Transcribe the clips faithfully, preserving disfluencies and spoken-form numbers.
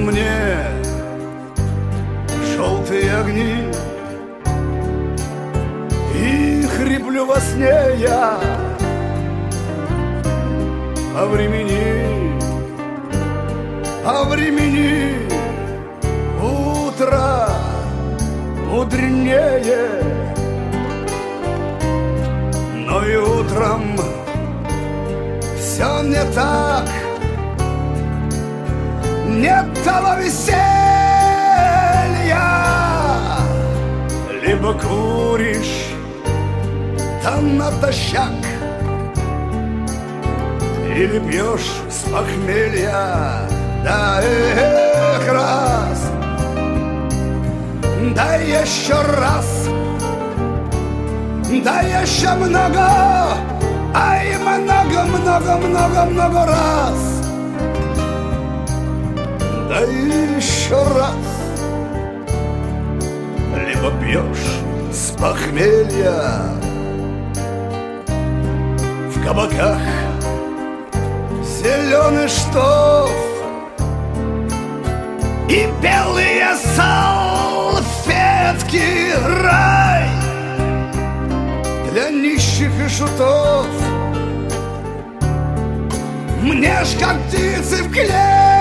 мне желтые огни, и хриплю во сне я о времени, о времени. Утро мудренее, но и утром все не так. Нет того веселья. Либо куришь там натощак, или пьешь с похмелья. Да эх, раз, да еще раз, да еще много, ай, много, много, много, много раз. Да еще раз. Либо пьешь с похмелья в кабаках зеленый штоф и белые салфетки, рай для нищих и шутов. Мне ж как птицы в клетке,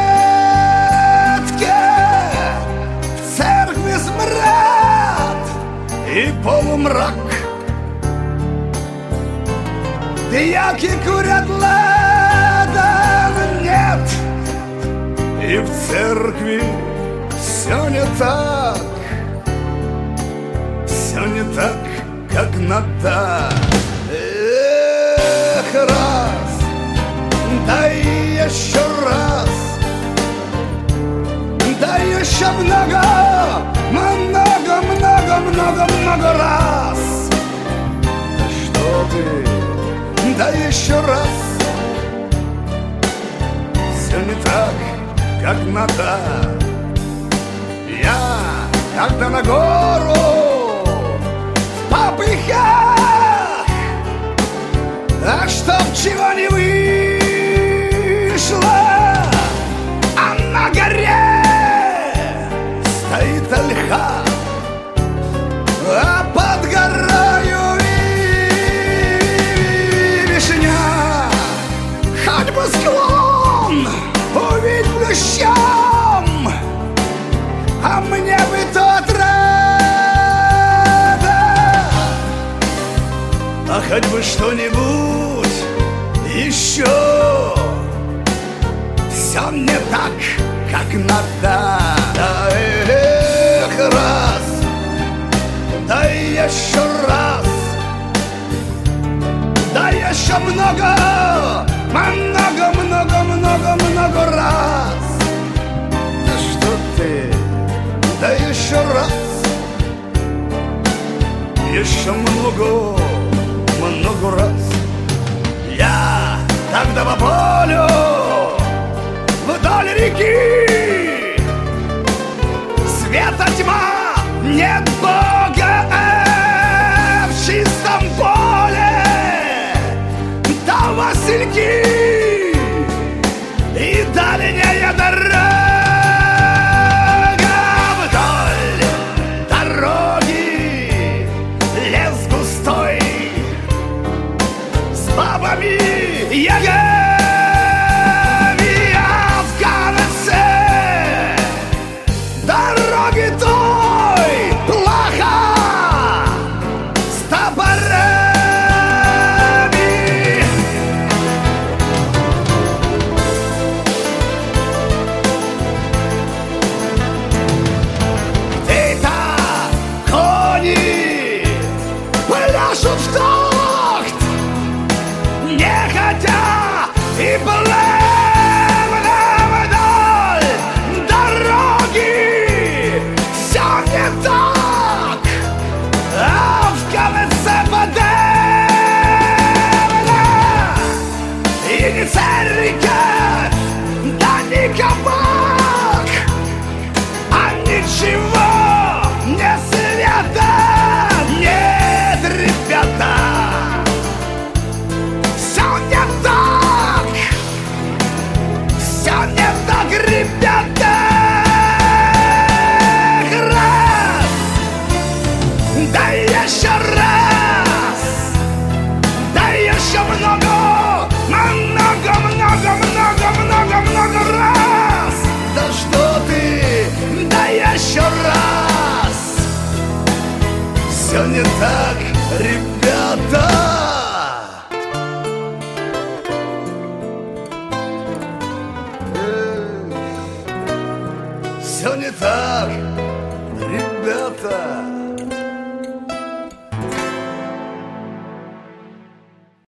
в церкви смрад и полумрак. Дьяки курят ладан, нет, и в церкви все не так, все не так, как надо. Эх, раз, да и еще раз, да еще много, много, много, много, много раз. Да что ты, да еще раз, все не так, как надо. Я когда на гору в попыхах, а чтоб чего не вышло, а на горе стоит ольха, а под горою вишня. Хоть бы склон увидь плющом, а мне бы тот рада. А хоть бы что-нибудь еще. Все не так, как надо. Да эх, раз, да еще раз, да еще много, много, много, много, много раз. Да что ты, да еще раз, еще много, много раз. Я тогда по полю вдоль реки, света тьма, нет Бога, в чистом поле, да васильки и дальняя дорога. Вдоль дороги лес густой с бабами ягами. И плавно вдоль дороги все не так, а в конце подавно. И не церковь, да не кабак, а ничего не света. Нет, ребята, все не так. Все не так, ребята. не так, ребята. Все не так, ребята.